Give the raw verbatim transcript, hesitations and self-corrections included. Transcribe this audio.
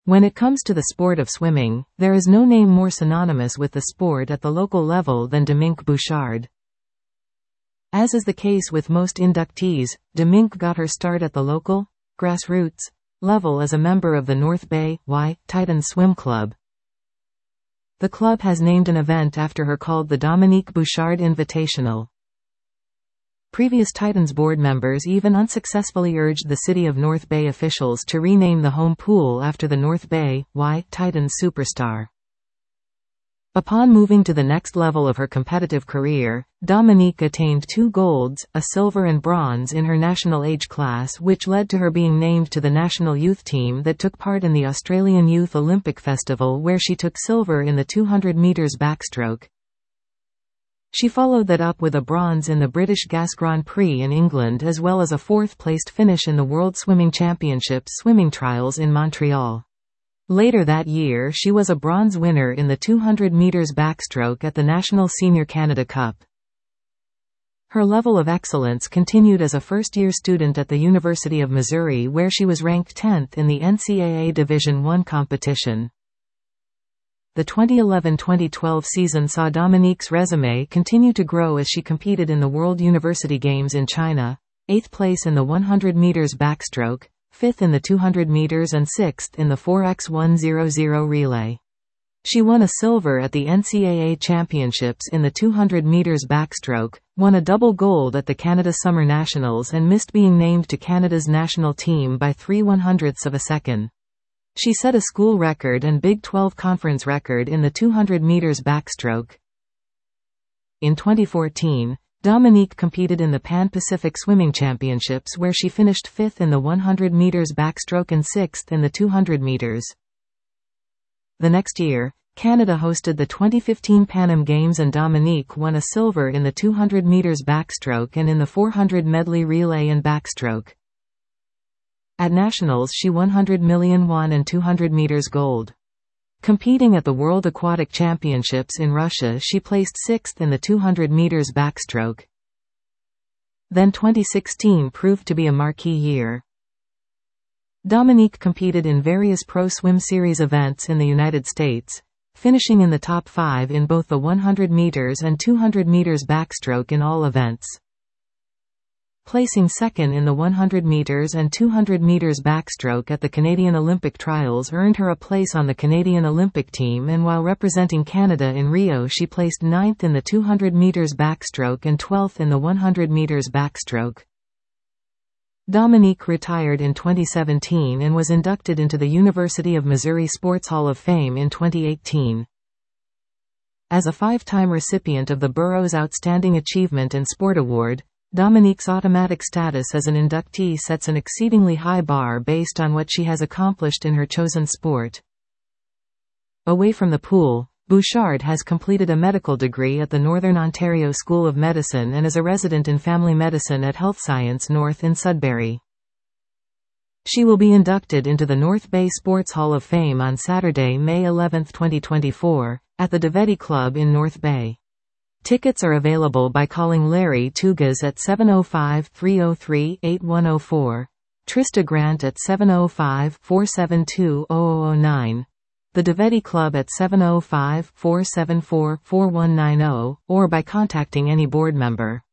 When it comes to the sport of swimming, there is no name more synonymous with the sport at the local level than Dominique Bouchard. As is the case with most inductees, Dominique got her start at the local, grassroots, level as a member of the North Bay Y Titans Swim Club. The club has named an event after her called the Dominique Bouchard Invitational. Previous Titans board members even unsuccessfully urged the City of North Bay officials to rename the home pool after the North Bay Y Titans superstar. Upon moving to the next level of her competitive career, Dominique attained two golds, a silver and bronze in her national age class, which led to her being named to the national youth team that took part in the Australian Youth Olympic Festival, where she took silver in the two hundred metres backstroke. She followed that up with a bronze in the British Gas Grand Prix in England, as well as a fourth-placed finish in the World Swimming Championships swimming trials in Montreal. Later that year she was a bronze winner in the two hundred metres backstroke at the National Senior Canada Cup. Her level of excellence continued as a first-year student at the University of Missouri, where she was ranked tenth in the N C double A Division one competition. The twenty eleven twenty twelve season saw Dominique's resume continue to grow as she competed in the World University Games in China, eighth place in the one hundred metres backstroke, fifth in the two hundred metres and sixth in the four by one hundred relay. She won a silver at the N C double A Championships in the two hundred metres backstroke, won a double gold at the Canada Summer Nationals, and missed being named to Canada's national team by three one-hundredths of a second. She set a school record and Big twelve conference record in the two hundred metres backstroke. In twenty fourteen, Dominique competed in the Pan-Pacific Swimming Championships, where she finished fifth in the one hundred metres backstroke and sixth in the two hundred metres. The next year, Canada hosted the twenty fifteen Pan Am Games, and Dominique won a silver in the two hundred metres backstroke and in the four hundred medley relay and backstroke. At Nationals she won one hundred million won and two hundred metres gold. Competing at the World Aquatic Championships in Russia she placed sixth in the two hundred metres backstroke. Then twenty sixteen proved to be a marquee year. Dominique competed in various Pro Swim Series events in the United States, finishing in the top five in both the one hundred metres and two hundred metres backstroke in all events. Placing second in the one hundred metres and two hundred metres backstroke at the Canadian Olympic Trials earned her a place on the Canadian Olympic team, and while representing Canada in Rio she placed ninth in the two hundred metres backstroke and twelfth in the one hundred metres backstroke. Dominique retired in twenty seventeen and was inducted into the University of Missouri Sports Hall of Fame in twenty eighteen. As a five-time recipient of the Burroughs Outstanding Achievement in Sport Award, Dominique's automatic status as an inductee sets an exceedingly high bar based on what she has accomplished in her chosen sport. Away from the pool, Bouchard has completed a medical degree at the Northern Ontario School of Medicine and is a resident in family medicine at Health Science North in Sudbury. She will be inducted into the North Bay Sports Hall of Fame on Saturday, May eleventh twenty twenty-four, at the Devetti Club in North Bay. Tickets are available by calling Larry Tugas at seven oh five, three oh three, eight one oh four, Trista Grant at seven oh five, four seven two, oh oh oh nine, the Devetti Club at seven oh five, four seven four, four one nine oh, or by contacting any board member.